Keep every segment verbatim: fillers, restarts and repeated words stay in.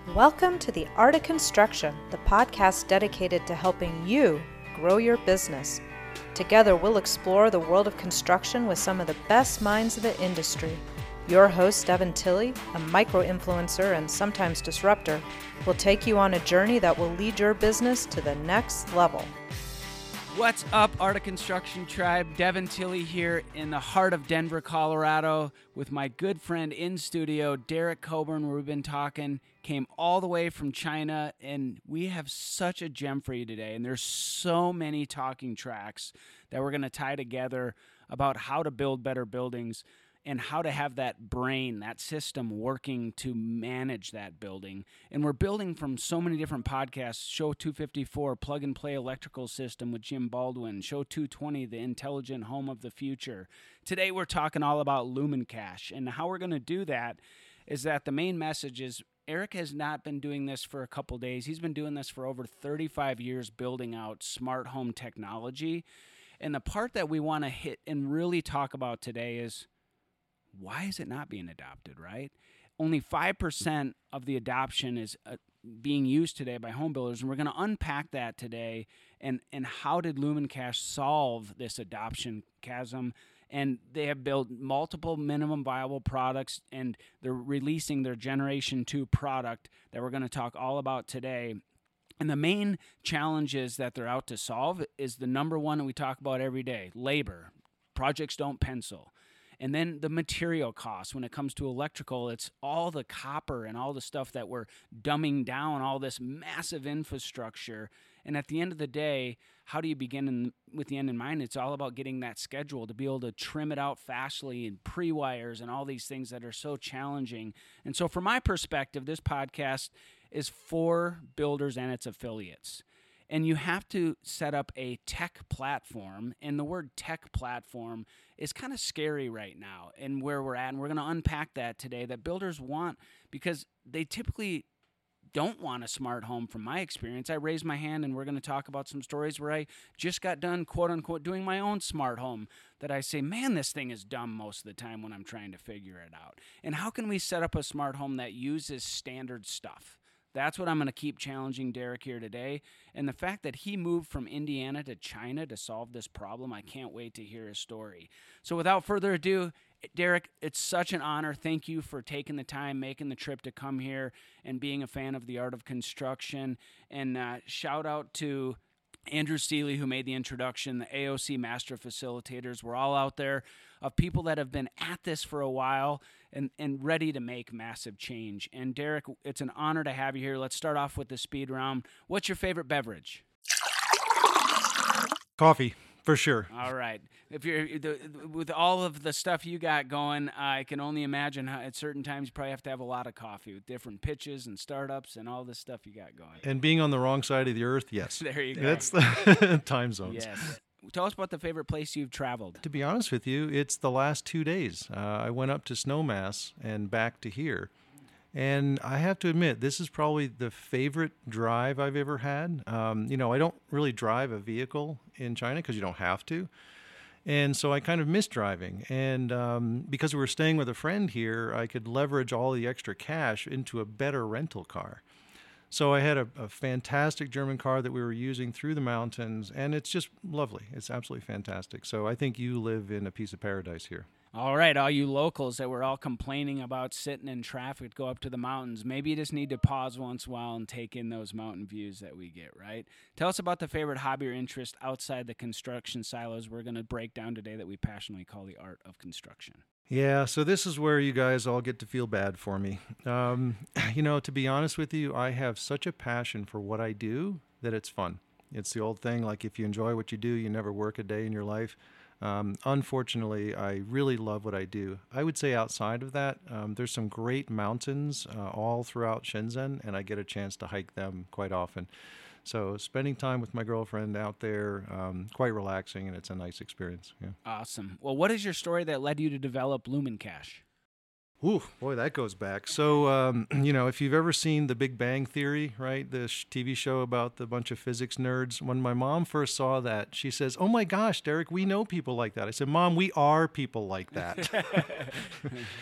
Welcome to The Art of Construction, the podcast dedicated to helping you grow your business. Together, we'll explore the world of construction with some of the best minds of the industry. Your host, Devin Tilley, a micro-influencer and sometimes disruptor, will take you on a journey that will lead your business to the next level. What's up, Art of Construction tribe? Devin Tilley here in the heart of Denver, Colorado, with my good friend in studio, Derek Coburn, where we've been talking. Came all the way from China, and we have such a gem for you today. And there's so many talking tracks that we're going to tie together about how to build better buildings and how to have that brain, that system working to manage that building. And we're building from so many different podcasts. Show two fifty-four, Plug and Play Electrical System with Jim Baldwin. Show two twenty, The Intelligent Home of the Future. Today we're talking all about LumenCache. And how we're going to do that is that the main message is Eric has not been doing this for a couple days. He's been doing this for over thirty-five years, building out smart home technology. And the part that we want to hit and really talk about today is, why is it not being adopted, right? Only five percent of the adoption is uh, being used today by home builders, and we're going to unpack that today, and, and how did LumenCache solve this adoption chasm? And they have built multiple minimum viable products, and they're releasing their Generation two product that we're going to talk all about today. And the main challenges that they're out to solve is the number one that we talk about every day, labor. Projects don't pencil. And then the material costs. When it comes to electrical, it's all the copper and all the stuff that we're dumbing down, all this massive infrastructure. And at the end of the day, how do you begin in, with the end in mind? It's all about getting that schedule to be able to trim it out fastly and pre-wires and all these things that are so challenging. And so from my perspective, this podcast is for builders and its affiliates. And you have to set up a tech platform, and the word tech platform is kind of scary right now and where we're at, and we're going to unpack that today, that builders want, because they typically don't want a smart home from my experience. I raised my hand, and we're going to talk about some stories where I just got done, quote-unquote, doing my own smart home that I say, man, this thing is dumb most of the time when I'm trying to figure it out. And how can we set up a smart home that uses standard stuff? That's what I'm going to keep challenging Derek here today. And the fact that he moved from Indiana to China to solve this problem, I can't wait to hear his story. So without further ado, Derek, it's such an honor. Thank you for taking the time, making the trip to come here and being a fan of the Art of Construction. And uh, shout out to Andrew Seeley, who made the introduction, the A O C Master Facilitators. We're all out there of people that have been at this for a while and, and ready to make massive change. And Derek, it's an honor to have you here. Let's start off with the speed round. What's your favorite beverage? Coffee, for sure. All right. If you're the, with all of the stuff you got going, I can only imagine how at certain times you probably have to have a lot of coffee with different pitches and startups and all this stuff you got going. And being on the wrong side of the earth, yes. There you go. That's the time zones. Yes. Tell us about the favorite place you've traveled. To be honest with you, it's the last two days. Uh, I went up to Snowmass and back to here. And I have to admit, this is probably the favorite drive I've ever had. Um, you know, I don't really drive a vehicle in China because you don't have to. And so I kind of miss driving. And um, because we were staying with a friend here, I could leverage all the extra cash into a better rental car. So I had a, a fantastic German car that we were using through the mountains, and it's just lovely. It's absolutely fantastic. So I think you live in a piece of paradise here. All right, all you locals that were all complaining about sitting in traffic to go up to the mountains, maybe you just need to pause once in a while and take in those mountain views that we get, right? Tell us about the favorite hobby or interest outside the construction silos we're going to break down today that we passionately call the art of construction. Yeah, so this is where you guys all get to feel bad for me. Um, you know, to be honest with you, I have such a passion for what I do that it's fun. It's the old thing, like if you enjoy what you do, you never work a day in your life. Um, unfortunately, I really love what I do. I would say outside of that, um, there's some great mountains uh, all throughout Shenzhen, and I get a chance to hike them quite often. So spending time with my girlfriend out there, um, quite relaxing, and it's a nice experience. Yeah. Awesome. Well, what is your story that led you to develop LumenCache? Ooh, boy, that goes back. So, um, you know, if you've ever seen The Big Bang Theory, right, the sh- T V show about the bunch of physics nerds, when my mom first saw that, she says, "Oh my gosh, Derek, we know people like that." I said, "Mom, we are people like that."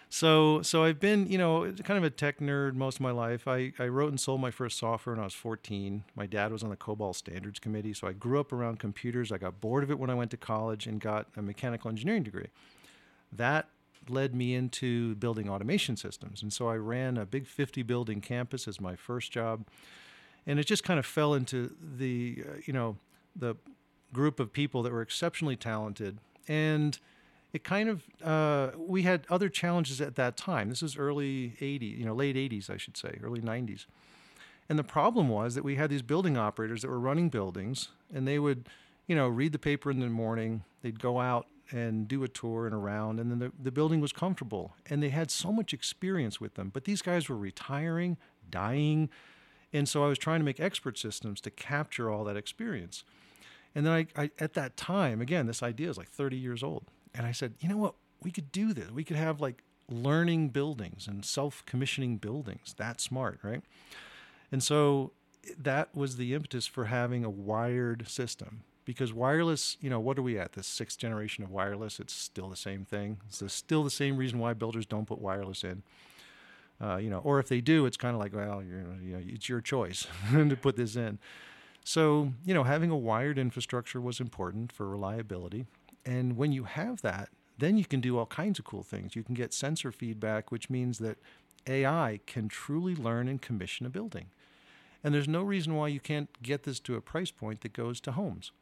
So, so I've been, you know, kind of a tech nerd most of my life. I, I wrote and sold my first software when I was fourteen. My dad was on the COBOL Standards Committee, so I grew up around computers. I got bored of it when I went to college and got a mechanical engineering degree. That led me into building automation systems. And so I ran a big fifty building campus as my first job. And it just kind of fell into the, uh, you know, the group of people that were exceptionally talented. And it kind of, uh, we had other challenges at that time. This was early eighties, you know, late eighties, I should say, early nineties. And the problem was that we had these building operators that were running buildings, and they would, you know, read the paper in the morning. They'd go out and do a tour and around, and then the, the building was comfortable. And they had so much experience with them. But these guys were retiring, dying. And so I was trying to make expert systems to capture all that experience. And then I, I at that time, again, this idea is like thirty years old. And I said, you know what, we could do this. We could have like learning buildings and self-commissioning buildings. That's smart, right? And so that was the impetus for having a wired system. Because wireless, you know, what are we at? The sixth generation of wireless, it's still the same thing. It's still the same reason why builders don't put wireless in. Uh, you know, or if they do, it's kind of like, well, you're, you know, it's your choice to put this in. So, you know, having a wired infrastructure was important for reliability. And when you have that, then you can do all kinds of cool things. You can get sensor feedback, which means that A I can truly learn and commission a building. And there's no reason why you can't get this to a price point that goes to homes.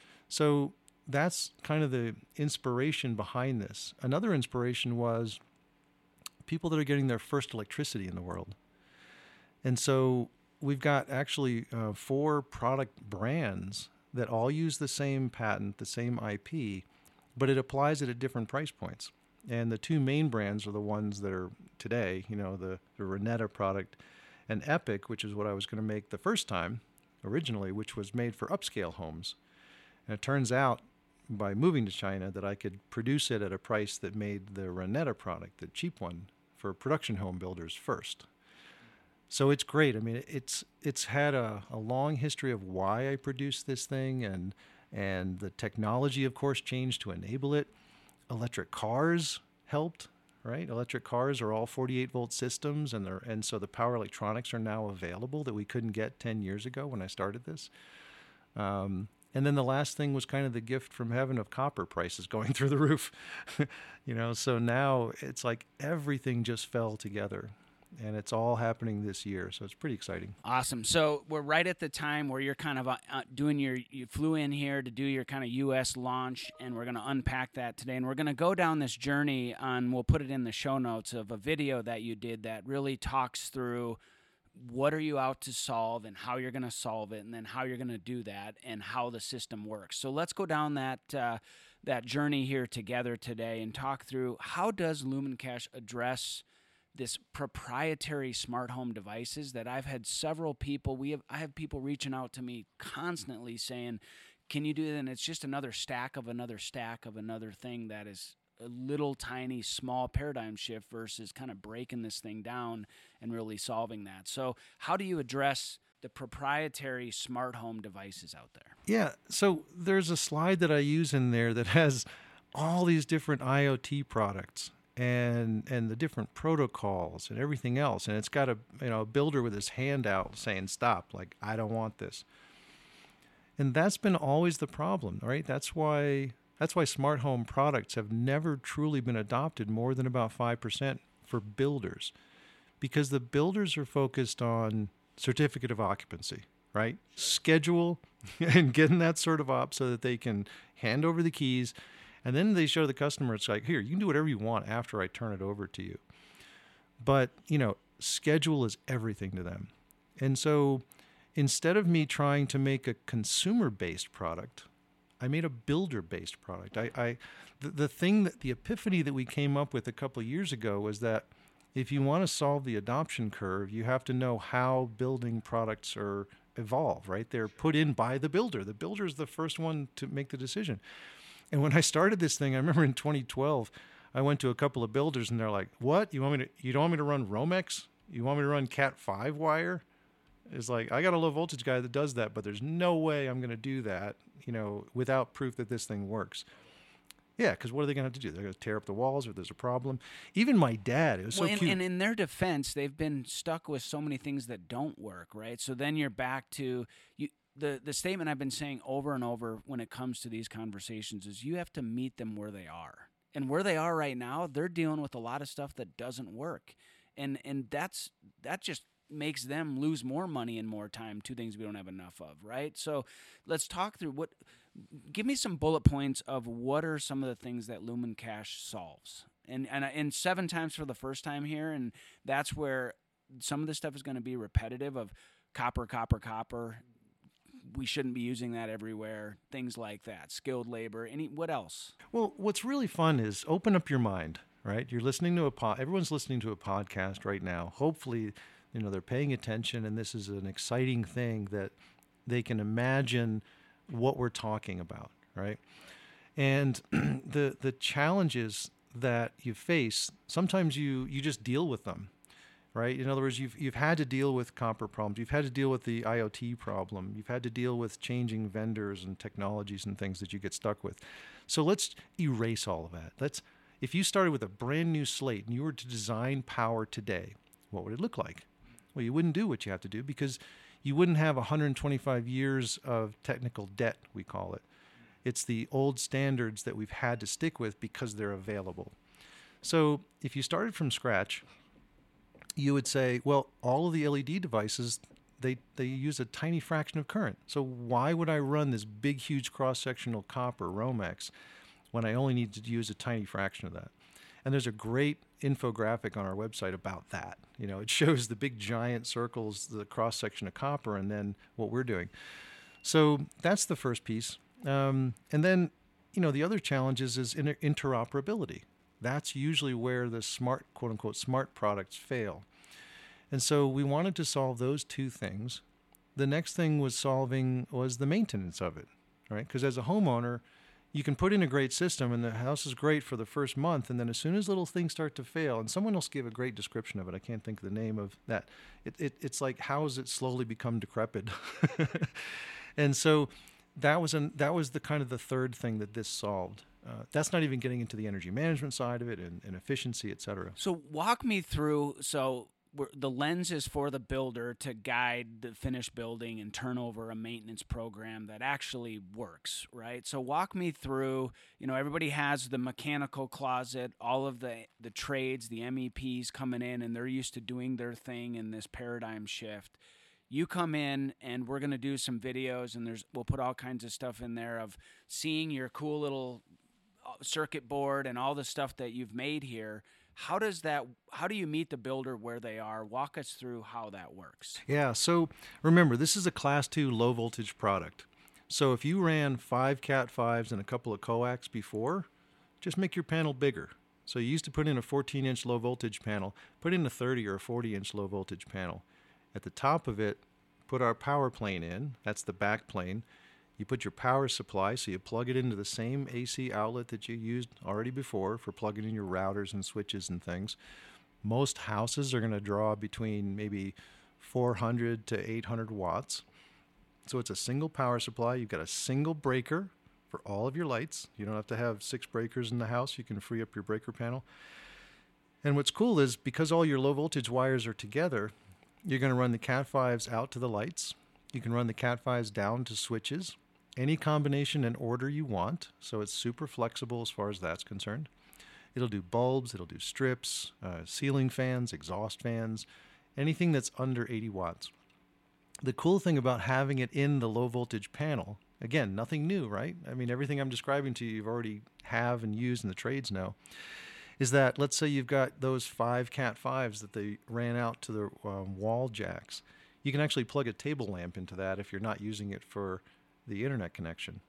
So that's kind of the inspiration behind this. Another inspiration was people that are getting their first electricity in the world. And so we've got actually uh, four product brands that all use the same patent, the same I P, but it applies it at different price points. And the two main brands are the ones that are today, you know, the, the Renetta product and Epic, which is what I was going to make the first time originally, which was made for upscale homes. And it turns out by moving to China that I could produce it at a price that made the Renetta product, the cheap one, for production home builders first. So it's great. I mean, it's it's had a, a long history of why I produced this thing, and and the technology, of course, changed to enable it. Electric cars helped, right? Electric cars are all forty-eight volt systems, and they're and so the power electronics are now available that we couldn't get ten years ago when I started this. Um, and then the last thing was kind of the gift from heaven of copper prices going through the roof. You know, so now it's like everything just fell together. And it's all happening this year, so it's pretty exciting. Awesome. So we're right at the time where you're kind of uh, doing your, you flew in here to do your kind of U S launch, and we're going to unpack that today. And we're going to go down this journey on, we'll put it in the show notes, of a video that you did that really talks through what are you out to solve and how you're going to solve it, and then how you're going to do that and how the system works. So let's go down that uh, that journey here together today and talk through how does LumenCache address this proprietary smart home devices that I've had several people, we have, I have people reaching out to me constantly saying, can you do that? And it's just another stack of another stack of another thing that is a little tiny, small paradigm shift versus kind of breaking this thing down and really solving that. So how do you address the proprietary smart home devices out there? Yeah, so there's a slide that I use in there that has all these different IoT products and and the different protocols and everything else. And it's got a you know a builder with his hand out saying, stop, like, I don't want this. And that's been always the problem, right? That's why that's why smart home products have never truly been adopted more than about five percent for builders. Because the builders are focused on certificate of occupancy, right? Schedule and getting that sort of op so that they can hand over the keys. And then they show the customer, it's like, here, you can do whatever you want after I turn it over to you. But, you know, schedule is everything to them. And so instead of me trying to make a consumer-based product, I made a builder-based product. I, I the, the thing that, the epiphany that we came up with a couple of years ago was that if you want to solve the adoption curve, you have to know how building products are evolve, right? They're put in by the builder. The builder is the first one to make the decision. And when I started this thing, I remember in twenty twelve, I went to a couple of builders and they're like, what? You want me to, you don't want me to run Romex? You want me to run Cat five wire? It's like, I got a low voltage guy that does that, but there's no way I'm going to do that, you know, without proof that this thing works. Yeah, because what are they going to have to do? They're going to tear up the walls if there's a problem. Even my dad, it was so well, and, cute. and in their defense, they've been stuck with so many things that don't work, right? So then you're back to you. The, the statement I've been saying over and over when it comes to these conversations is you have to meet them where they are. And where they are right now, they're dealing with a lot of stuff that doesn't work. And and that's that just makes them lose more money and more time, two things we don't have enough of, right? So let's talk through what give me some bullet points of what are some of the things that Lumen Cache solves. And and and seven times for the first time here, and that's where some of this stuff is going to be repetitive of copper, copper, copper. We shouldn't be using that everywhere, things like that, skilled labor, any what else? Well, what's really fun is open up your mind, right? You're listening to a pod, everyone's listening to a podcast right now. Hopefully, you know, they're paying attention and this is an exciting thing that they can imagine what we're talking about, right? And the the challenges that you face, sometimes you you just deal with them. Right? In other words, you've you've had to deal with copper problems. You've had to deal with the I O T problem. You've had to deal with changing vendors and technologies and things that you get stuck with. So let's erase all of that. Let's if you started with a brand new slate and you were to design power today, what would it look like? Well, you wouldn't do what you have to do because you wouldn't have one hundred twenty-five years of technical debt, we call it. It's the old standards that we've had to stick with because they're available. So if you started from scratch, you would say, well, all of the L E D devices, they, they use a tiny fraction of current. So why would I run this big, huge cross-sectional copper Romex when I only need to use a tiny fraction of that? And there's a great infographic on our website about that. You know, it shows the big giant circles, the cross-section of copper, and then what we're doing. So that's the first piece. Um, and then, you know, the other challenge is, is inter- interoperability. That's usually where the smart, quote unquote, smart products fail. And so we wanted to solve those two things. The next thing was solving was the maintenance of it, right? Because as a homeowner, you can put in a great system and the house is great for the first month. And then as soon as little things start to fail, and someone else gave a great description of it, I can't think of the name of that. It, it, it's like, how has it slowly become decrepit? And so that was an, that was the kind of the third thing that this solved. Uh, that's not even getting into the energy management side of it and, and efficiency, et cetera. So walk me through, so we're, the lens is for the builder to guide the finished building and turn over a maintenance program that actually works, right? So walk me through, you know, everybody has the mechanical closet, all of the, the trades, the M E Ps coming in, and they're used to doing their thing in this paradigm shift. You come in and we're going to do some videos, and there's we'll put all kinds of stuff in there of seeing your cool little circuit board and all the stuff that you've made here. How does that, how do you meet the builder where they are? Walk us through how that works. Yeah. So remember, this is a class two low voltage product. So if you ran five cat fives and a couple of coax before, just make your panel bigger. So you used to put in a fourteen inch low voltage panel, put in a thirty or a forty inch low voltage panel. At the top of it, put our power plane in. That's the back plane. You put your power supply, so you plug it into the same A C outlet that you used already before for plugging in your routers and switches and things. Most houses are going to draw between maybe four hundred to eight hundred watts. So it's a single power supply. You've got a single breaker for all of your lights. You don't have to have six breakers in the house. You can free up your breaker panel. And what's cool is because all your low voltage wires are together, you're going to run the cat fives out to the lights. You can run the cat fives down to switches. Any combination and order you want, so it's super flexible as far as that's concerned. It'll do bulbs, it'll do strips, uh, ceiling fans, exhaust fans, anything that's under eighty watts. The cool thing about having it in the low voltage panel, again, nothing new, right? I mean, everything I'm describing to you, you've already have and used in the trades now, is that let's say you've got those five cat fives that they ran out to the um, wall jacks. You can actually plug a table lamp into that if you're not using it for the internet connection.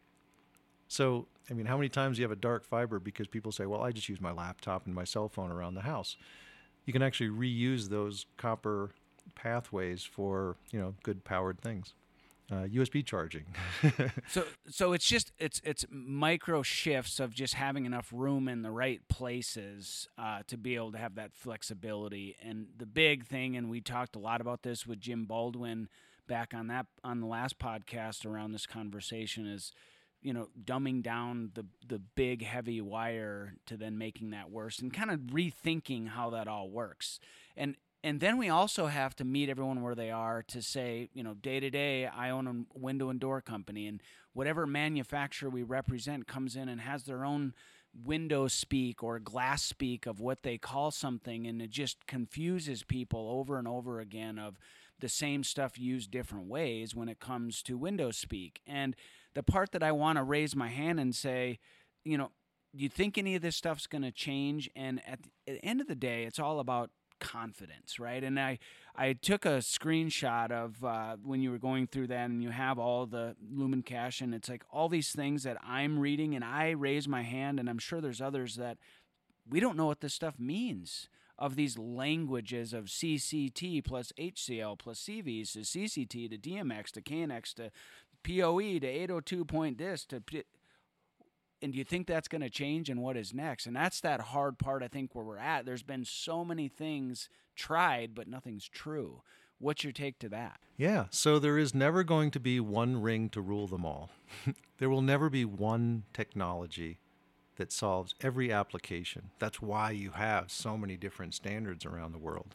So, I mean, how many times do you have a dark fiber because people say, well, I just use my laptop and my cell phone around the house. You can actually reuse those copper pathways for, you know, good powered things. Uh, U S B charging. so so it's just, it's it's micro shifts of just having enough room in the right places uh, to be able to have that flexibility. And the big thing, and we talked a lot about this with Jim Baldwin back on that on the last podcast around this conversation, is you know, dumbing down the the big heavy wire to then making that worse, and kind of rethinking how that all works. And and then we also have to meet everyone where they are to say, you know, day to day, I own a window and door company, and whatever manufacturer we represent comes in and has their own window speak or glass speak of what they call something, and it just confuses people over and over again of the same stuff used different ways when it comes to window speak. And the part that I want to raise my hand and say, you know, do you think any of this stuff's going to change? And at the, at the end of the day, it's all about confidence, right? And I, I took a screenshot of uh, when you were going through that, and you have all the LumenCache, and it's like all these things that I'm reading, and I raise my hand, and I'm sure there's others that we don't know what this stuff means, of these languages of C C T plus H C L plus C Vs to C C T to D M X to K N X to P O E to eight oh two point this to... And do you think that's going to change, and what is next? And that's that hard part, I think, where we're at. There's been so many things tried, but nothing's true. What's your take to that? Yeah, so there is never going to be one ring to rule them all. There will never be one technology that solves every application. That's why you have so many different standards around the world.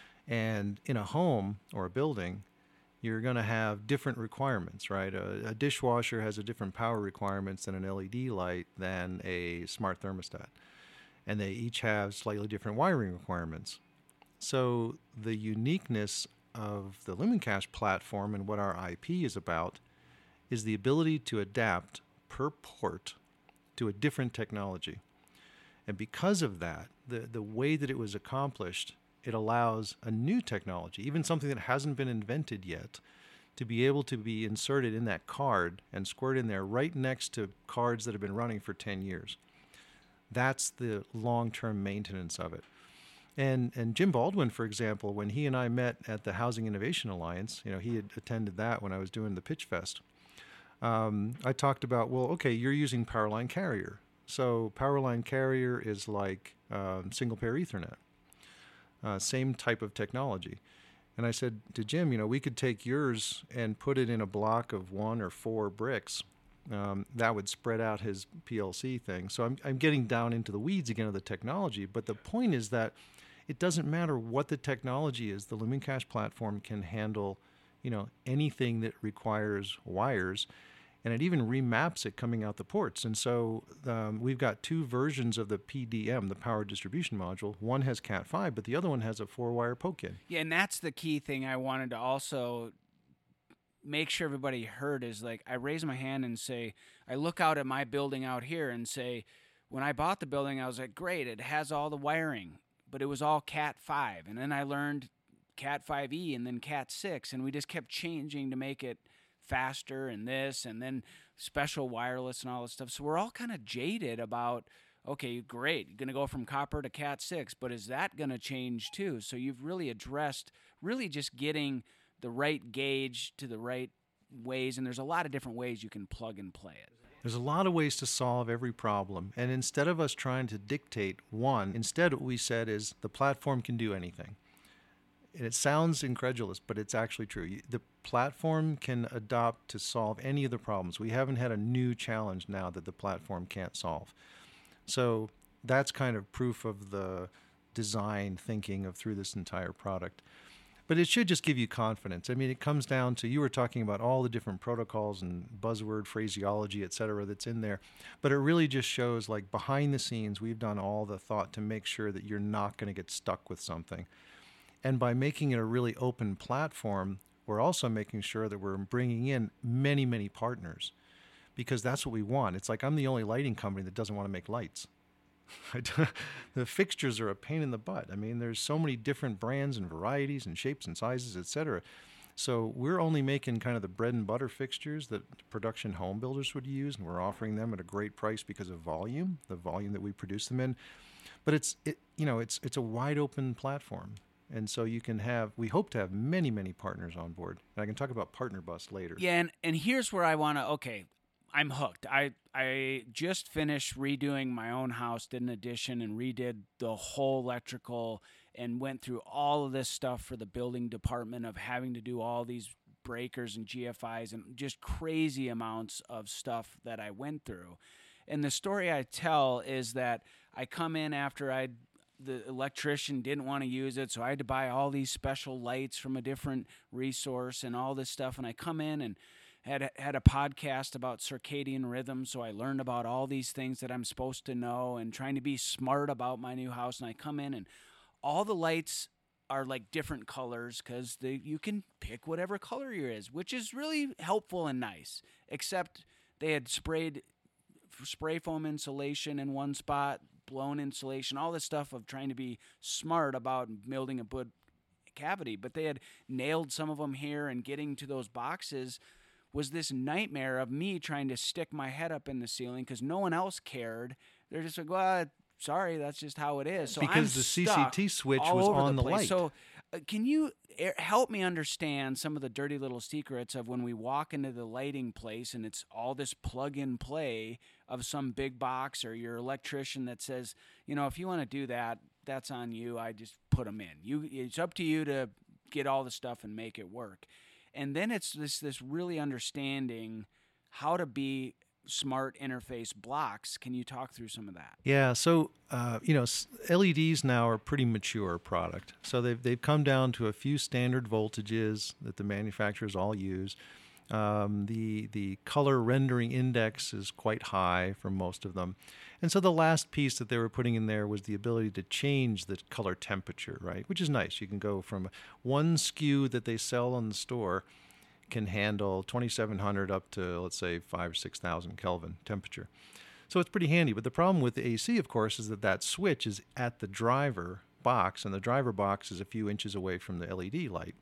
And in a home or a building, you're going to have different requirements, right? A, a dishwasher has a different power requirements than an L E D light than a smart thermostat. And they each have slightly different wiring requirements. So the uniqueness of the LumenCache platform and what our I P is about is the ability to adapt per port to a different technology. And because of that, the, the way that it was accomplished, it allows a new technology, even something that hasn't been invented yet, to be able to be inserted in that card and squirt in there right next to cards that have been running for ten years. That's the long-term maintenance of it. And and Jim Baldwin, for example, when he and I met at the Housing Innovation Alliance, you know, he had attended that when I was doing the Pitch Fest. Um, I talked about, well, okay, you're using Powerline Carrier. So Powerline Carrier is like um, single pair Ethernet. Uh, same type of technology. And I said to Jim, you know, we could take yours and put it in a block of one or four bricks. Um, that would spread out his P L C thing. So I'm, I'm getting down into the weeds again of the technology. But the point is that it doesn't matter what the technology is. The LumenCache platform can handle, you know, anything that requires wires. And it even remaps it coming out the ports. And so um, we've got two versions of the P D M, the power distribution module. One has cat five, but the other one has a four-wire poke-in. Yeah, and that's the key thing I wanted to also make sure everybody heard is, like, I raise my hand and say, I look out at my building out here and say, when I bought the building, I was like, great, it has all the wiring, but it was all cat five. And then I learned cat five E and then cat six, and we just kept changing to make it faster and this and then special wireless and all this stuff. So we're all kind of jaded about, okay, great, you're going to go from copper to cat six, but is that going to change too? So you've really addressed really just getting the right gauge to the right ways, and there's a lot of different ways you can plug and play it. There's a lot of ways to solve every problem. And instead of us trying to dictate one, instead what we said is the platform can do anything. And it sounds incredulous, but it's actually true. The platform can adopt to solve any of the problems. We haven't had a new challenge now that the platform can't solve. So that's kind of proof of the design thinking of through this entire product. But it should just give you confidence. I mean, it comes down to, you were talking about all the different protocols and buzzword phraseology, et cetera, that's in there. But it really just shows, like, behind the scenes, we've done all the thought to make sure that you're not going to get stuck with something. And by making it a really open platform, we're also making sure that we're bringing in many, many partners, because that's what we want. It's like I'm the only lighting company that doesn't want to make lights. The fixtures are a pain in the butt. I mean, there's so many different brands and varieties and shapes and sizes, et cetera. So we're only making kind of the bread and butter fixtures that production home builders would use, and we're offering them at a great price because of volume, the volume that we produce them in. But it's, it, you know, it's it's a wide open platform. And so you can have, we hope to have many, many partners on board. And I can talk about Partner Bus later. Yeah, and, and here's where I want to, okay, I'm hooked. I, I just finished redoing my own house, did an addition, and redid the whole electrical and went through all of this stuff for the building department of having to do all these breakers and G F Is and just crazy amounts of stuff that I went through. And the story I tell is that I come in after I the electrician didn't want to use it, so I had to buy all these special lights from a different resource and all this stuff. And I come in and had had a podcast about circadian rhythm, so I learned about all these things that I'm supposed to know and trying to be smart about my new house. And I come in and all the lights are like different colors because you can pick whatever color yours is, which is really helpful and nice, except they had sprayed spray foam insulation in one spot, blown insulation, all this stuff of trying to be smart about building a good cavity. But they had nailed some of them here, and getting to those boxes was this nightmare of me trying to stick my head up in the ceiling because no one else cared. They're just like, well, sorry, that's just how it is. So because I'm the C C T switch all was over on the, place. light. So uh, can you er- help me understand some of the dirty little secrets of when we walk into the lighting place and it's all this plug-and play of some big box or your electrician that says, you know, if you want to do that, that's on you. I just put them in. You, it's up to you to get all the stuff and make it work. And then it's this this really understanding how to be smart interface blocks. Can you talk through some of that? Yeah, so uh, you know, L E Ds now are a pretty mature product. So they've they've come down to a few standard voltages that the manufacturers all use. Um, the the color rendering index is quite high for most of them. And so the last piece that they were putting in there was the ability to change the color temperature, right? Which is nice. You can go from one S K U that they sell in the store can handle twenty-seven hundred up to, let's say, five or six thousand Kelvin temperature. So it's pretty handy. But the problem with the A C, of course, is that that switch is at the driver box, and the driver box is a few inches away from the L E D light.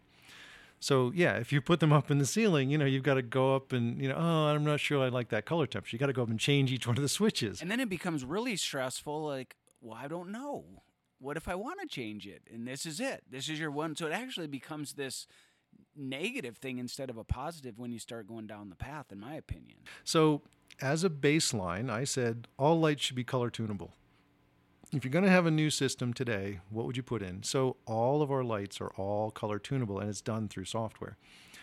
So, yeah, if you put them up in the ceiling, you know, you've got to go up and, you know, oh, I'm not sure I like that color temperature. You got to go up and change each one of the switches. And then it becomes really stressful. Like, well, I don't know. What if I want to change it? And this is it. This is your one. So it actually becomes this negative thing instead of a positive when you start going down the path, in my opinion. So as a baseline, I said all lights should be color tunable. If you're going to have a new system today, what would you put in? So all of our lights are all color tunable, and it's done through software.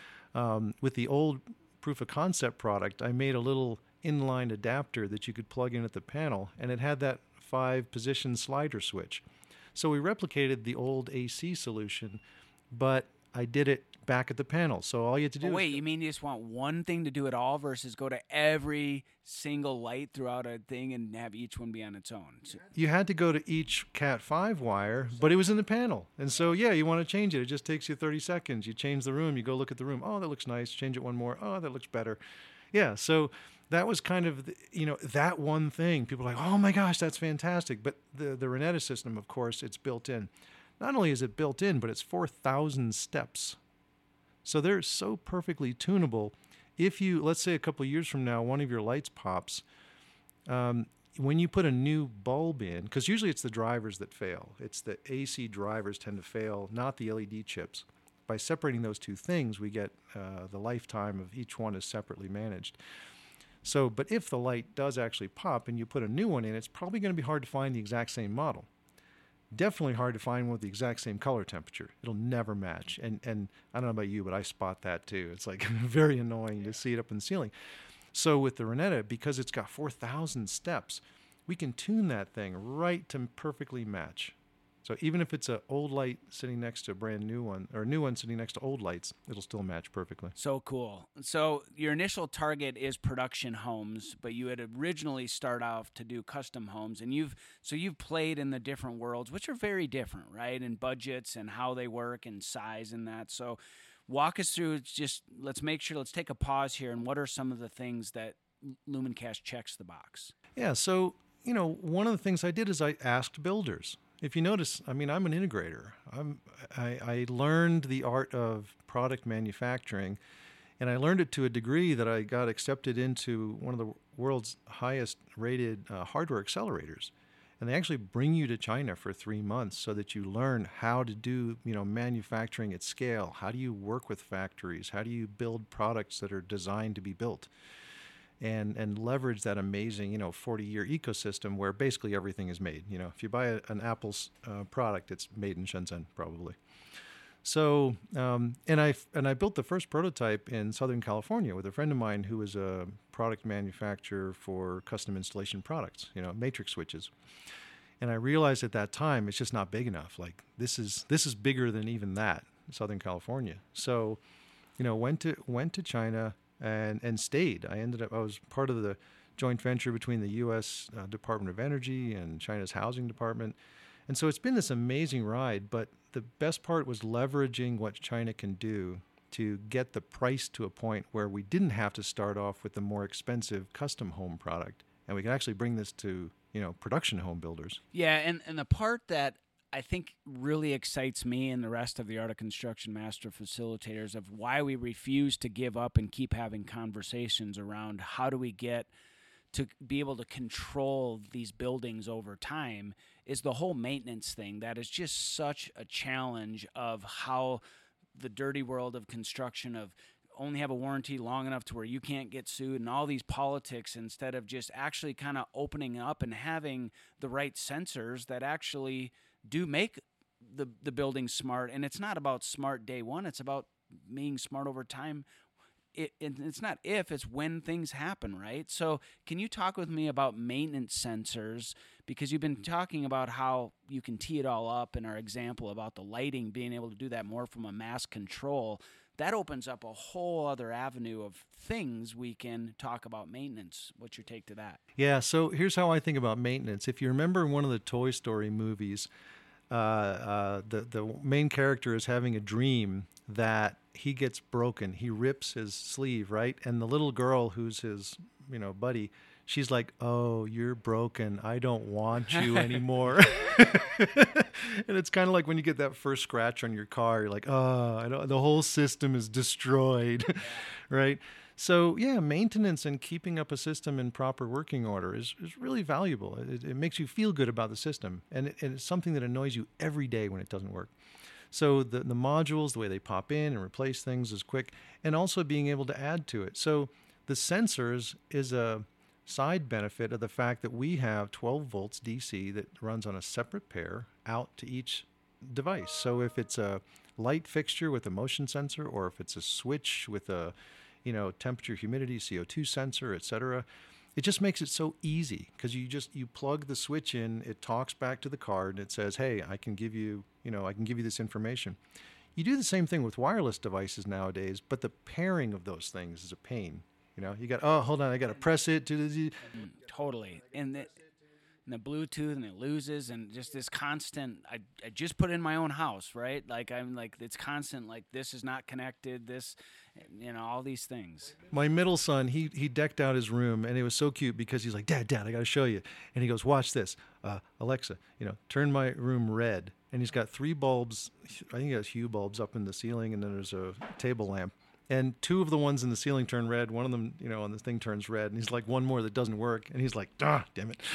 Um, with the old proof of concept product, I made a little inline adapter that you could plug in at the panel, and it had that five position slider switch. So we replicated the old A C solution, but I did it back at the panel. So all you had to do oh, wait, is... you mean you just want one thing to do it all versus go to every single light throughout a thing and have each one be on its own? So, you had to go to each cat five wire, but it was in the panel. And so, yeah, you want to change it. It just takes you thirty seconds. You change the room. You go look at the room. Oh, that looks nice. Change it one more. Oh, that looks better. Yeah, so that was kind of, the, you know, that one thing. People are like, oh, my gosh, that's fantastic. But the, the Renetta system, of course, it's built in. Not only is it built in, but it's four thousand steps. So they're so perfectly tunable. If you, let's say a couple of years from now, one of your lights pops, um, when you put a new bulb in, because usually it's the drivers that fail. It's the A C drivers tend to fail, not the L E D chips. By separating those two things, we get uh, the lifetime of each one is separately managed. So, but if the light does actually pop and you put a new one in, it's probably going to be hard to find the exact same model. Definitely hard to find one with the exact same color temperature. It'll never match. And and I don't know about you, but I spot that too. It's like very annoying to see it up in the ceiling. So with the Renetta, because it's got four thousand steps, we can tune that thing right to perfectly match. So even if it's an old light sitting next to a brand new one, or a new one sitting next to old lights, it'll still match perfectly. So cool. So your initial target is production homes, but you had originally start off to do custom homes, and you've so you've played in the different worlds, which are very different, right? And budgets and how they work and size and that. So walk us through. Just let's make sure. Let's take a pause here. And what are some of the things that Lumencast checks the box? Yeah. So you know, one of the things I did is I asked builders. If you notice, I mean, I'm an integrator. I'm, I, I learned the art of product manufacturing, and I learned it to a degree that I got accepted into one of the world's highest rated uh, hardware accelerators. And they actually bring you to China for three months so that you learn how to do, you know, manufacturing at scale. How do you work with factories? How do you build products that are designed to be built? And and leverage that amazing, you know, forty-year ecosystem where basically everything is made. You know, if you buy a, an Apple's uh, product, it's made in Shenzhen probably. So, um, and I and I built the first prototype in Southern California with a friend of mine who was a product manufacturer for custom installation products, you know, matrix switches. And I realized at that time it's just not big enough. Like this is this is bigger than even that, Southern California. So, you know, went to went to China and and stayed. I ended up I was part of the joint venture between the U S uh, Department of Energy and China's Housing Department. And so it's been this amazing ride, but the best part was leveraging what China can do to get the price to a point where we didn't have to start off with the more expensive custom home product. And we can actually bring this to, you know, production home builders. Yeah, and, and the part that I think really excites me and the rest of the Art of Construction Master Facilitators of why we refuse to give up and keep having conversations around how do we get to be able to control these buildings over time is the whole maintenance thing. That is just such a challenge of how the dirty world of construction of only have a warranty long enough to where you can't get sued and all these politics instead of just actually kind of opening up and having the right sensors that actually do make the, the building smart. And it's not about smart day one. It's about being smart over time. It, it's not if, it's when things happen, right? So can you talk with me about maintenance sensors? Because you've been talking about how you can tee it all up in our example about the lighting, being able to do that more from a mass control. That opens up a whole other avenue of things we can talk about maintenance. What's your take to that? Yeah, so here's how I think about maintenance. If you remember one of the Toy Story movies, uh, uh, the, the main character is having a dream that he gets broken. He rips his sleeve, right? And the little girl who's his, you know, buddy, she's like, "Oh, you're broken. I don't want you anymore." And it's kind of like when you get that first scratch on your car, you're like, "Oh, I don't, the whole system is destroyed," right? So yeah, maintenance and keeping up a system in proper working order is, is really valuable. It, it makes you feel good about the system, and, it, and it's something that annoys you every day when it doesn't work. So the, the modules, the way they pop in and replace things is quick, and also being able to add to it. So the sensors is a side benefit of the fact that we have twelve volts D C that runs on a separate pair out to each device. So if it's a light fixture with a motion sensor, or if it's a switch with a, you know, temperature, humidity, C O two sensor, et cetera, it just makes it so easy because you just, you plug the switch in, it talks back to the card, and it says, "Hey, I can give you, you know, I can give you this information." You do the same thing with wireless devices nowadays, but the pairing of those things is a pain. You know, you got, oh, hold on, I got to press it to the... Totally. And the, and the Bluetooth, and it loses, and just this constant, I, I just put in my own house, right? Like, I'm like, it's constant, like, this is not connected, this, you know, all these things. My middle son, he he decked out his room, and it was so cute because he's like, "Dad, Dad, I got to show you." And he goes, "Watch this. Uh, Alexa, you know, turn my room red." And he's got three bulbs, I think he has hue bulbs up in the ceiling, and then there's a table lamp. And two of the ones in the ceiling turn red. One of them, you know, on the thing turns red. And he's like, "One more that doesn't work." And he's like, "Ah, damn it."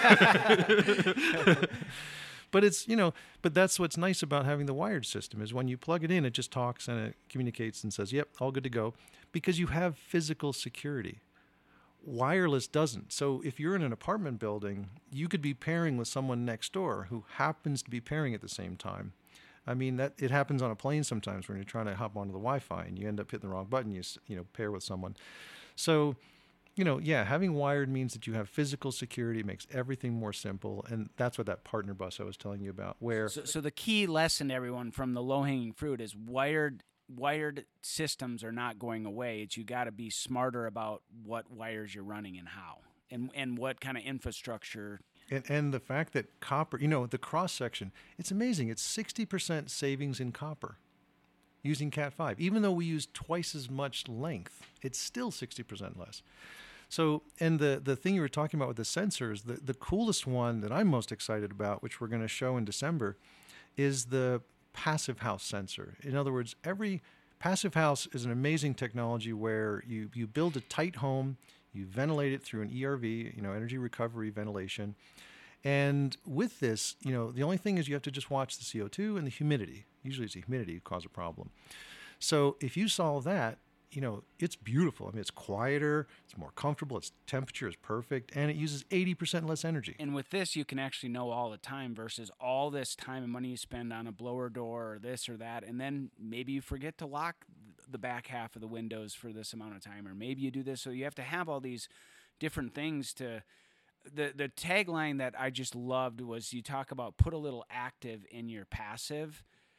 But it's, you know, but that's what's nice about having the wired system is when you plug it in, it just talks and it communicates and says, "Yep, all good to go," because you have physical security. Wireless doesn't. So if you're in an apartment building, you could be pairing with someone next door who happens to be pairing at the same time. I mean, that it happens on a plane sometimes when you're trying to hop onto the Wi-Fi and you end up hitting the wrong button, you you know, pair with someone. So, you know, yeah, having wired means that you have physical security, makes everything more simple, and that's what that partner bus I was telling you about, where... So, so the key lesson, everyone, from the low-hanging fruit is wired wired systems are not going away. It's you got to be smarter about what wires you're running and how, and and what kind of infrastructure... And, and the fact that copper, you know, the cross-section, it's amazing. It's sixty percent savings in copper using cat five. Even though we use twice as much length, it's still sixty percent less. So, and the, the thing you were talking about with the sensors, the, the coolest one that I'm most excited about, which we're going to show in December, is the passive house sensor. In other words, every passive house is an amazing technology where you, you build a tight home, you ventilate it through an E R V, you know, energy recovery ventilation. And with this, you know, the only thing is you have to just watch the C O two and the humidity. Usually it's the humidity that causes a problem. So if you solve that, you know, it's beautiful. I mean, it's quieter, it's more comfortable, its temperature is perfect, and it uses eighty percent less energy. And with this, you can actually know all the time versus all this time and money you spend on a blower door or this or that, and then maybe you forget to lock the back half of the windows for this amount of time, or maybe you do this. So you have to have all these different things to... The, the tagline that I just loved was you talk about put a little active in your passive.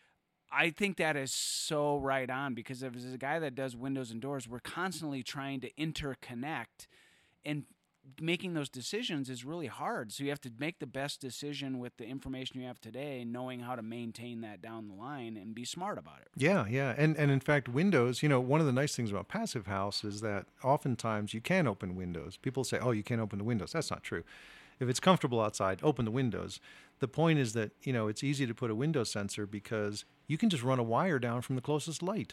I think that is so right on, because if there's a guy that does windows and doors, we're constantly trying to interconnect, and making those decisions is really hard. So you have to make the best decision with the information you have today, knowing how to maintain that down the line and be smart about it. Yeah, yeah. And and in fact, windows, you know, one of the nice things about Passive House is that oftentimes you can open windows. People say, oh, you can't open the windows. That's not true. If it's comfortable outside, open the windows. The point is that, you know, it's easy to put a window sensor because you can just run a wire down from the closest light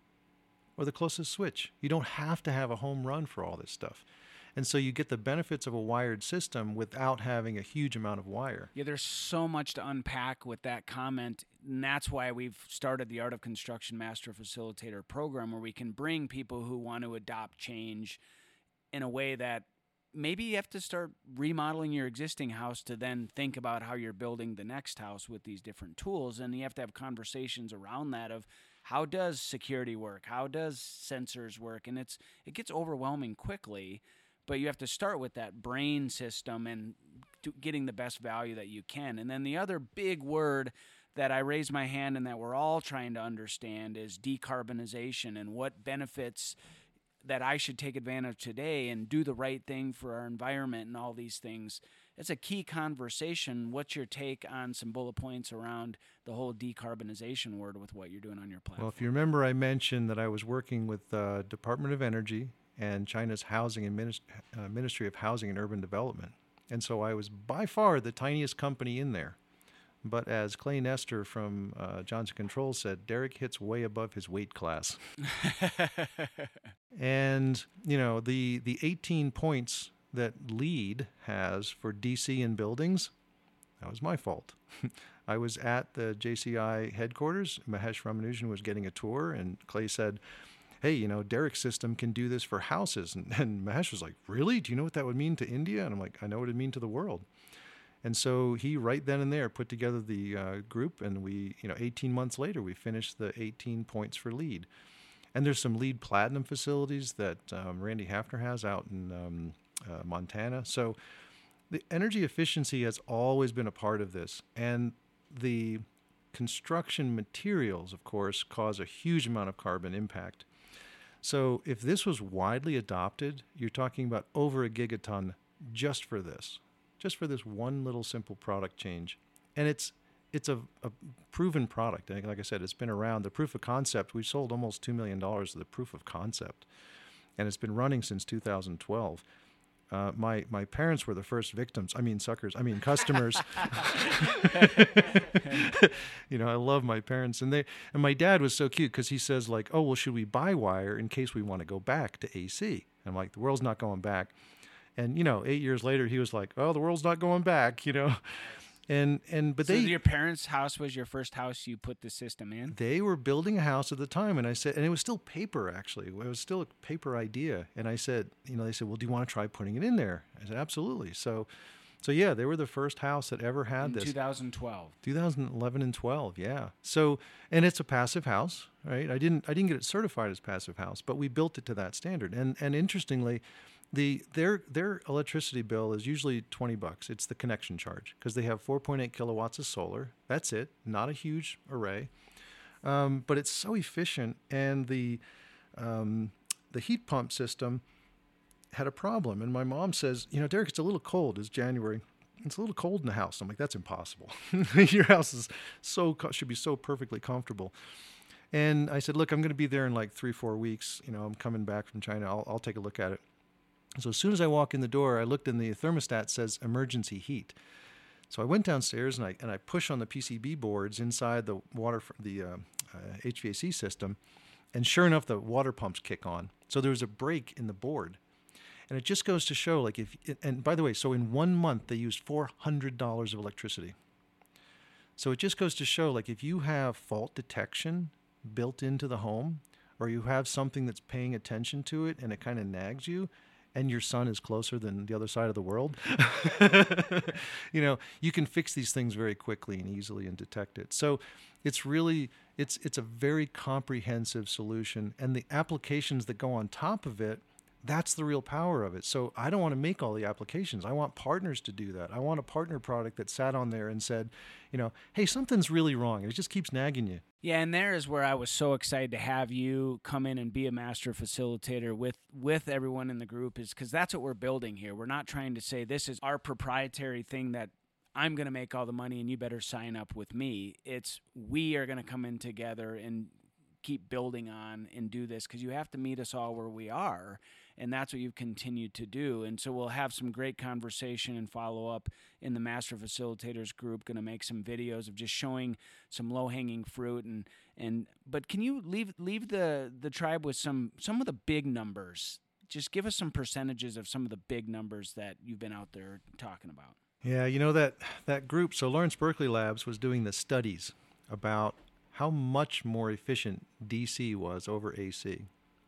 or the closest switch. You don't have to have a home run for all this stuff. And so you get the benefits of a wired system without having a huge amount of wire. Yeah, there's so much to unpack with that comment, and that's why we've started the Art of Construction Master Facilitator program, where we can bring people who want to adopt change in a way that maybe you have to start remodeling your existing house to then think about how you're building the next house with these different tools. And you have to have conversations around that of how does security work? How does sensors work? And it's it gets overwhelming quickly, but you have to start with that brain system and getting the best value that you can. And then the other big word that I raise my hand and that we're all trying to understand is decarbonization, and what benefits that I should take advantage of today and do the right thing for our environment and all these things. It's a key conversation. What's your take on some bullet points around the whole decarbonization word with what you're doing on your platform? Well, if you remember, I mentioned that I was working with the Department of Energy and China's Housing and Minist- uh, Ministry of Housing and Urban Development. And so I was by far the tiniest company in there. But as Clay Nestor from uh, Johnson Controls said, Derek hits way above his weight class. And, you know, the, the eighteen points that LEED has for D C in buildings, that was my fault. I was at the J C I headquarters. Mahesh Ramanujan was getting a tour, and Clay said, hey, you know, Derek's system can do this for houses. And, and Mahesh was like, really? Do you know what that would mean to India? And I'm like, I know what it would mean to the world. And so he right then and there put together the uh, group, and we, you know, eighteen months later, we finished the eighteen points for LEED. And there's some LEED Platinum facilities that um, Randy Hafner has out in um, uh, Montana. So the energy efficiency has always been a part of this. And the construction materials, of course, cause a huge amount of carbon impact. So if this was widely adopted, you're talking about over a gigaton just for this. Just for this one little simple product change. And it's it's a, a proven product. Like I said, it's been around. The proof of concept, we sold almost two million dollars of the proof of concept. And it's been running since two thousand twelve. Uh, my, my parents were the first victims. I mean, suckers. I mean, customers. You know, I love my parents. And they and my dad was so cute because he says, like, oh, well, should we buy wire in case we want to go back to A C? I'm like, the world's not going back. And, you know, eight years later, he was like, oh, the world's not going back, you know. And, and but so they... your parents' house was your first house you put the system in? They were building a house at the time. And I said, and it was still paper, actually. It was still a paper idea. And I said, you know, they said, well, do you want to try putting it in there? I said, absolutely. So, so yeah, they were the first house that ever had in this. two thousand twelve. two thousand eleven and twelve, yeah. So, and it's a passive house, right? I didn't, I didn't get it certified as passive house, but we built it to that standard. And, and interestingly, The their their electricity bill is usually twenty bucks. It's the connection charge because they have four point eight kilowatts of solar. That's it. Not a huge array, um, but it's so efficient. And the um, the heat pump system had a problem. And my mom says, you know, Derek, it's a little cold. It's January. It's a little cold in the house. I'm like, that's impossible. Your house is so should be so perfectly comfortable. And I said, look, I'm going to be there in like three four weeks. You know, I'm coming back from China. I'll I'll take a look at it. So as soon as I walk in the door, I looked in the thermostat, says emergency heat. So I went downstairs and I and I push on the P C B boards inside the water the uh, uh, H V A C system, and sure enough, the water pumps kick on. So there was a break in the board, and it just goes to show, like if and by the way, so in one month they used four hundred dollars of electricity. So it just goes to show, like if you have fault detection built into the home, or you have something that's paying attention to it and it kind of nags you, and your son is closer than the other side of the world, you know, you can fix these things very quickly and easily and detect it. So it's really, it's it's a very comprehensive solution, and the applications that go on top of it, that's the real power of it. So I don't want to make all the applications. I want partners to do that. I want a partner product that sat on there and said, you know, hey, something's really wrong, and it just keeps nagging you. Yeah, and there is where I was so excited to have you come in and be a master facilitator with, with everyone in the group, is because that's what we're building here. We're not trying to say this is our proprietary thing that I'm going to make all the money and you better sign up with me. It's we are going to come in together and keep building on and do this, because you have to meet us all where we are. And that's what you've continued to do. And so we'll have some great conversation and follow up in the Master Facilitators group. Going to make some videos of just showing some low hanging fruit. And, and but can you leave leave the, the tribe with some some of the big numbers? Just give us some percentages of some of the big numbers that you've been out there talking about. Yeah, you know, that that group, so Lawrence Berkeley Labs was doing the studies about how much more efficient D C was over A C.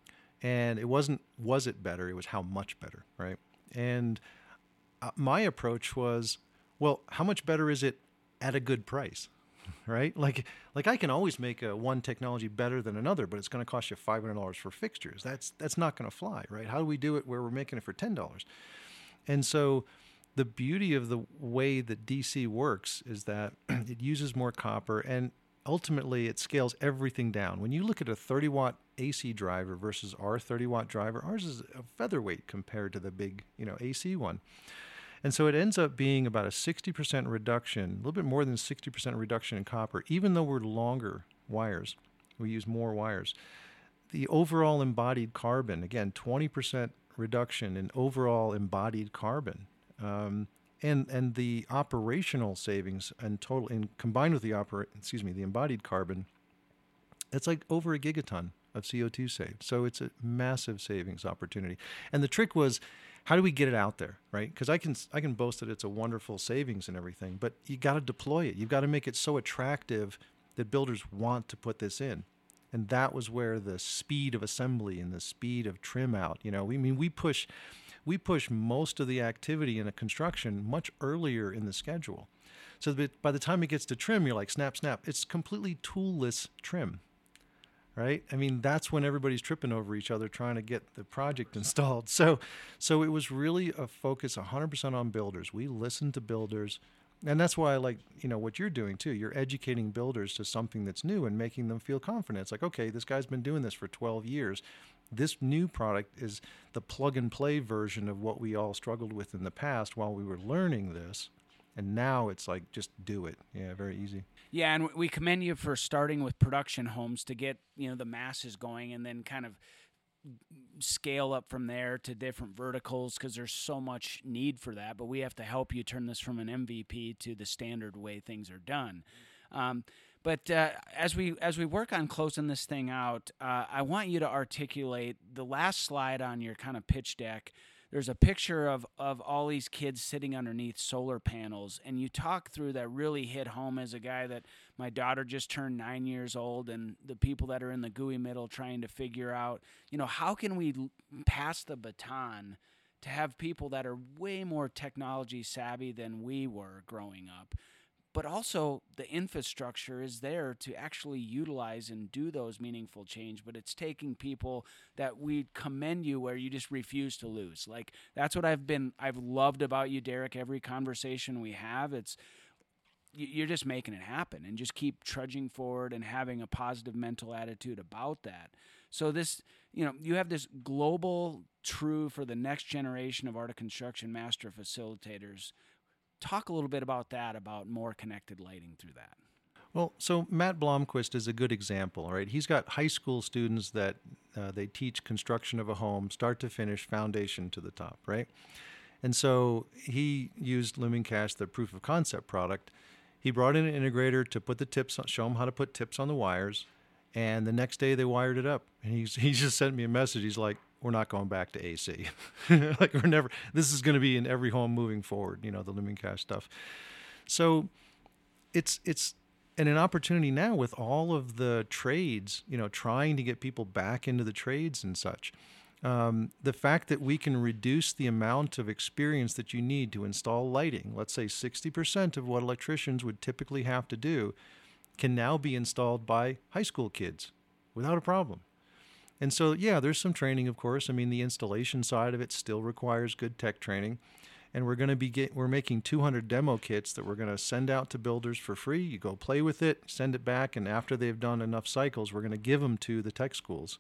And it wasn't, was it better? It was how much better, right? And uh, my approach was, well, how much better is it at a good price, right? Like, like I can always make a one technology better than another, but it's going to cost you five hundred dollars for fixtures. That's that's not going to fly, right? How do we do it where we're making it for ten dollars? And so the beauty of the way that D C works is that it uses more copper, and ultimately it scales everything down. When you look at a thirty watt A C driver versus our thirty watt driver, ours is a featherweight compared to the big, you know, A C one. And so it ends up being about a sixty percent reduction, a little bit more than sixty percent reduction in copper, even though we're longer wires. We use more wires. The overall embodied carbon, again, twenty percent reduction in overall embodied carbon. Um, And and the operational savings and total, and combined with the opera, excuse me, the embodied carbon, it's like over a gigaton of C O two saved. So it's a massive savings opportunity. And the trick was, how do we get it out there, right? Because I can I can boast that it's a wonderful savings and everything, but you got to deploy it. You've got to make it so attractive that builders want to put this in. And that was where the speed of assembly and the speed of trim out, you know, we I mean we push. We push most of the activity in a construction much earlier in the schedule. So that by the time it gets to trim, you're like, snap, snap. It's completely toolless trim, right? I mean, that's when everybody's tripping over each other trying to get the project installed. So so it was really a focus one hundred percent on builders. We listened to builders. And that's why I like, you know, what you're doing too. You're educating builders to something that's new and making them feel confident. It's like, okay, this guy's been doing this for twelve years. This new product is the plug and play version of what we all struggled with in the past while we were learning this. And now it's like, just do it. Yeah, very easy. Yeah, and we commend you for starting with production homes to get, you know, the masses going, and then kind of scale up from there to different verticals, because there's so much need for that. But we have to help you turn this from an M V P to the standard way things are done. Um, but uh, as we as we work on closing this thing out, uh, I want you to articulate the last slide on your kind of pitch deck. There's a picture of, of all these kids sitting underneath solar panels, and you talk through that really hit home as a guy that my daughter just turned nine years old, and the people that are in the gooey middle trying to figure out, you know, how can we pass the baton to have people that are way more technology savvy than we were growing up. But also the infrastructure is there to actually utilize and do those meaningful change. But it's taking people that we commend you where you just refuse to lose. Like, that's what I've been, I've loved about you, Derek. Every conversation we have, it's, you're just making it happen, and just keep trudging forward and having a positive mental attitude about that. So this, you know, you have this global true for the next generation of Art of Construction master facilitators. Talk a little bit about that, about more connected lighting through that. Well, so Matt Blomquist is a good example, right? He's got high school students that uh, they teach construction of a home, start to finish, foundation to the top, right? And so he used LumenCache, the proof of concept product. He brought in an integrator to put the tips, on, show them how to put tips on the wires, and the next day they wired it up. And he's he just sent me a message. He's like, we're not going back to A C. Like, we're never, this is going to be in every home moving forward, you know, the LumenCache stuff. So it's, it's, and an opportunity now with all of the trades, you know, trying to get people back into the trades and such. Um, the fact that we can reduce the amount of experience that you need to install lighting, let's say sixty percent of what electricians would typically have to do, can now be installed by high school kids without a problem. And so, yeah, there's some training, of course. I mean, the installation side of it still requires good tech training. And we're going to be get, we're making two hundred demo kits that we're going to send out to builders for free. You go play with it, send it back, and after they've done enough cycles, we're going to give them to the tech schools.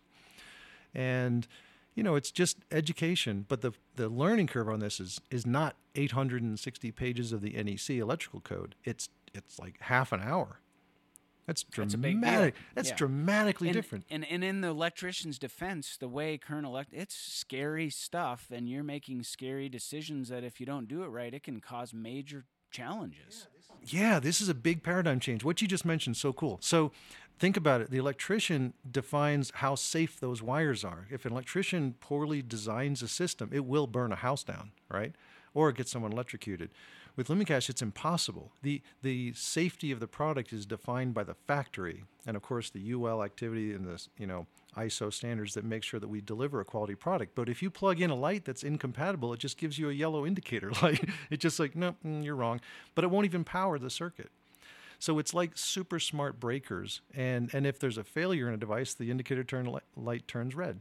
And you know, it's just education, but the the learning curve on this is is not eight hundred sixty pages of the N E C electrical code. It's it's like half an hour. That's That's a dramatic. big deal. That's Yeah. dramatically and, different. And and in the electrician's defense, the way current elect, it's scary stuff, and you're making scary decisions that if you don't do it right, it can cause major challenges. Yeah, this is a big paradigm change. What you just mentioned is so cool. So think about it. The electrician defines how safe those wires are. If an electrician poorly designs a system, it will burn a house down, right? Or get someone electrocuted. With LumiCache, it's impossible. The the safety of the product is defined by the factory, and of course the U L activity and the you know I S O standards that make sure that we deliver a quality product. But if you plug in a light that's incompatible, it just gives you a yellow indicator light. It's just like, no, mm, you're wrong. But it won't even power the circuit. So it's like super smart breakers. And and if there's a failure in a device, the indicator turn li- light turns red.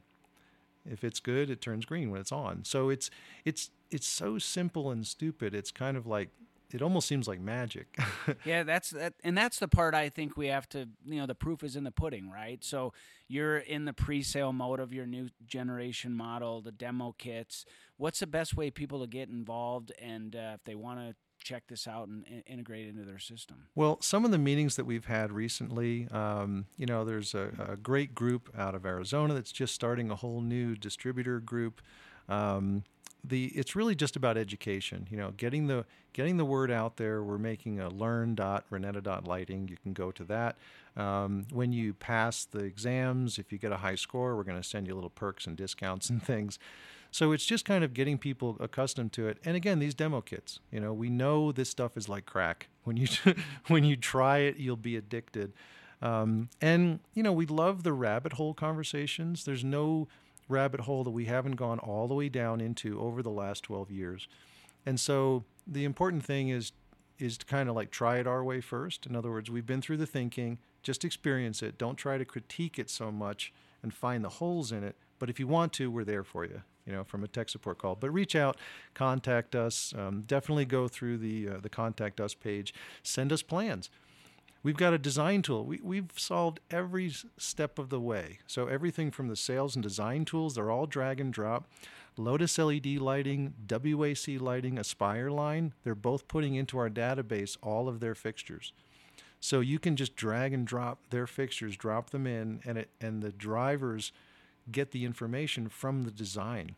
If it's good, it turns green when it's on. So it's it's it's so simple and stupid. It's kind of like, it almost seems like magic. Yeah, that's that, and that's the part I think we have to, you know, the proof is in the pudding, right? So you're in the pre-sale mode of your new generation model, the demo kits. What's the best way people to get involved, and uh, if they want to check this out and, and integrate it into their system? Well, some of the meetings that we've had recently, um, you know, there's a, a great group out of Arizona that's just starting a whole new distributor group. Um, the it's really just about education, you know, getting the getting the word out there. We're making a learn dot renetta dot lighting. You can go to that. Um, when you pass the exams, if you get a high score, we're going to send you little perks and discounts and things. So it's just kind of getting people accustomed to it. And again, these demo kits, you know, we know this stuff is like crack. When you when you try it, you'll be addicted. Um, and, you know, we love the rabbit hole conversations. There's no rabbit hole that we haven't gone all the way down into over the last twelve years. And so the important thing is is to kind of like try it our way first. In other words, we've been through the thinking, just experience it. Don't try to critique it so much and find the holes in it. But if you want to, we're there for you, you know, from a tech support call. But reach out, contact us. Um, definitely go through the uh, the contact us page. Send us plans. We've got a design tool. We, we've solved every step of the way. So everything from the sales and design tools, they're all drag and drop. Lotus L E D lighting, W A C lighting, Aspire line, they're both putting into our database all of their fixtures. So you can just drag and drop their fixtures, drop them in, and it and the drivers get the information from the design.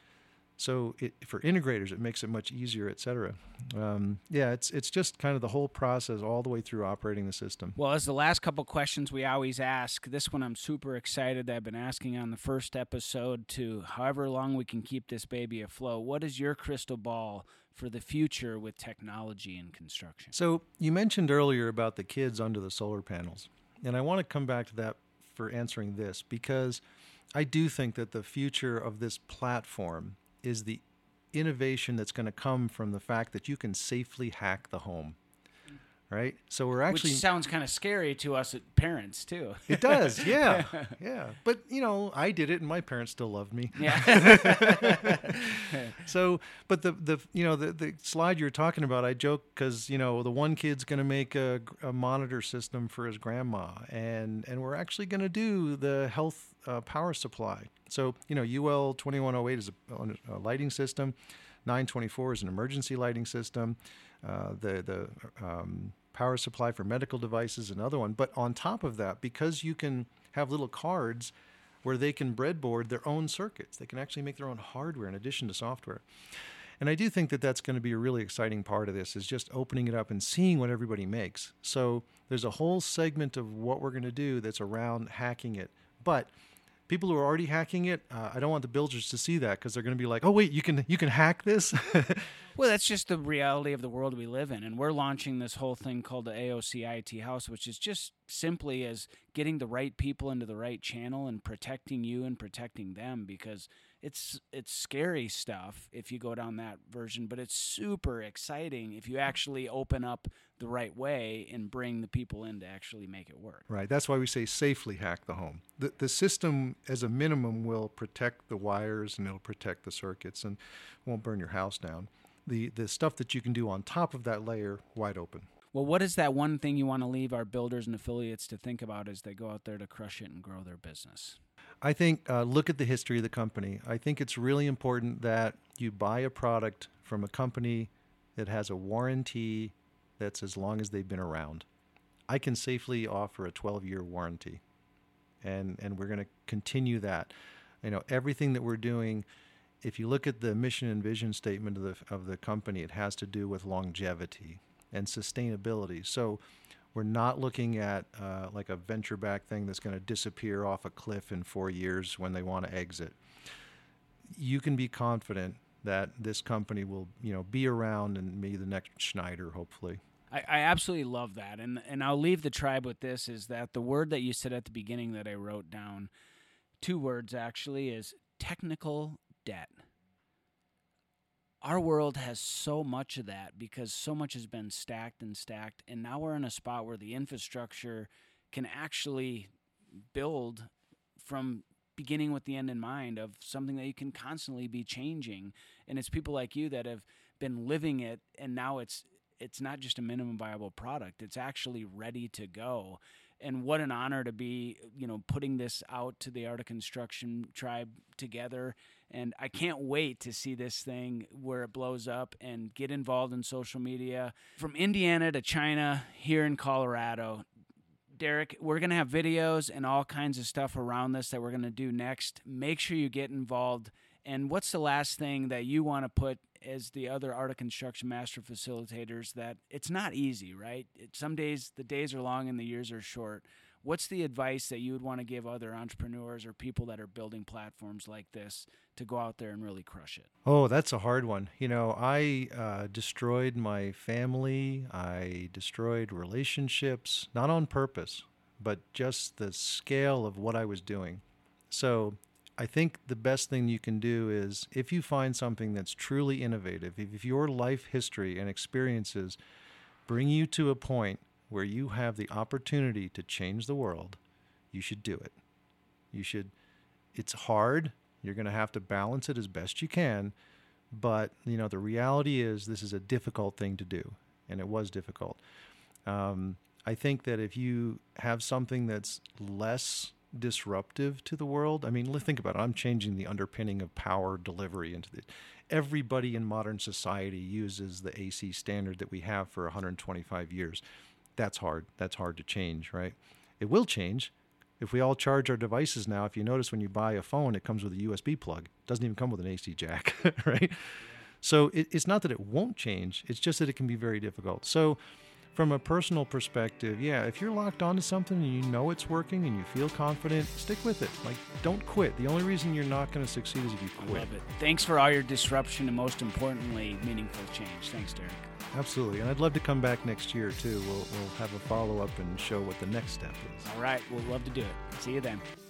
So it, for integrators, it makes it much easier, et cetera. Um, yeah, it's it's just kind of the whole process all the way through operating the system. Well, as the last couple questions we always ask, this one I'm super excited that I've been asking on the first episode to however long we can keep this baby afloat. What is your crystal ball for the future with technology and construction? So you mentioned earlier about the kids under the solar panels, and I want to come back to that for answering this, because I do think that the future of this platform is the innovation that's going to come from the fact that you can safely hack the home, right? So we're actually... Which sounds kind of scary to us parents, too. It does, yeah, yeah. But, you know, I did it, and my parents still loved me. Yeah. So, but the, the you know, the, the slide you're talking about, I joke because, you know, the one kid's going to make a, a monitor system for his grandma, and, and we're actually going to do the health uh, power supply. So, you know, U L twenty-one oh eight is a, a lighting system. nine twenty-four is an emergency lighting system. Uh, the the um, power supply for medical devices, another one. But on top of that, because you can have little cards where they can breadboard their own circuits, they can actually make their own hardware in addition to software. And I do think that that's going to be a really exciting part of this, is just opening it up and seeing what everybody makes. So there's a whole segment of what we're going to do that's around hacking it. But people who are already hacking it, uh, I don't want the builders to see that, because they're going to be like, "Oh wait, you can you can hack this." Well, that's just the reality of the world we live in. And we're launching this whole thing called the A O C I T House, which is just simply as getting the right people into the right channel and protecting you and protecting them, because it's it's scary stuff if you go down that version, but it's super exciting if you actually open up the right way and bring the people in to actually make it work. Right. That's why we say safely hack the home. The, the system, as a minimum, will protect the wires and it'll protect the circuits and won't burn your house down. The the stuff that you can do on top of that layer, wide open. Well, what is that one thing you want to leave our builders and affiliates to think about as they go out there to crush it and grow their business? I think uh, look at the history of the company. I think it's really important that you buy a product from a company that has a warranty that's as long as they've been around. I can safely offer a twelve-year warranty, and and we're going to continue that. You know, everything that we're doing, if you look at the mission and vision statement of the of the company, it has to do with longevity and sustainability. So we're not looking at uh, like a venture-backed thing that's going to disappear off a cliff in four years when they want to exit. You can be confident that this company will, you know, be around and be the next Schneider, hopefully. I, I absolutely love that. And and I'll leave the tribe with this, is that the word that you said at the beginning that I wrote down, two words actually, is technical debt. Our world has so much of that because so much has been stacked and stacked, and now we're in a spot where the infrastructure can actually build from beginning with the end in mind of something that you can constantly be changing. And it's people like you that have been living it, and now it's it's not just a minimum viable product. It's actually ready to go. And what an honor to be, you know, putting this out to the Art of Construction tribe together. And I can't wait to see this thing where it blows up and get involved in social media. From Indiana to China, here in Colorado. Derek, we're going to have videos and all kinds of stuff around this that we're going to do next. Make sure you get involved. And what's the last thing that you want to put as the other Art of Construction Master Facilitators, that it's not easy, right? It, some days, the days are long and the years are short. What's the advice that you would want to give other entrepreneurs or people that are building platforms like this to go out there and really crush it? Oh, that's a hard one. You know, I uh, destroyed my family. I destroyed relationships, not on purpose, but just the scale of what I was doing. So I think the best thing you can do is, if you find something that's truly innovative, if your life history and experiences bring you to a point where you have the opportunity to change the world, you should do it. You should. It's hard. You're going to have to balance it as best you can. But, you know, the reality is this is a difficult thing to do, and it was difficult. Um, I think that if you have something that's less disruptive to the world, I mean, think about it. I'm changing the underpinning of power delivery into the. Everybody in modern society uses the A C standard that we have for one hundred twenty-five years. That's hard. That's hard to change, right? It will change. If we all charge our devices now, if you notice when you buy a phone, it comes with a U S B plug. It doesn't even come with an A C jack, right? Yeah. So it, it's not that it won't change. It's just that it can be very difficult. So from a personal perspective, yeah, if you're locked onto something and you know it's working and you feel confident, stick with it. Like, don't quit. The only reason you're not going to succeed is if you quit. I love it. Thanks for all your disruption and, most importantly, meaningful change. Thanks, Derek. Absolutely. And I'd love to come back next year, too. We'll, we'll have a follow-up and show what the next step is. All right. We'll love to do it. See you then.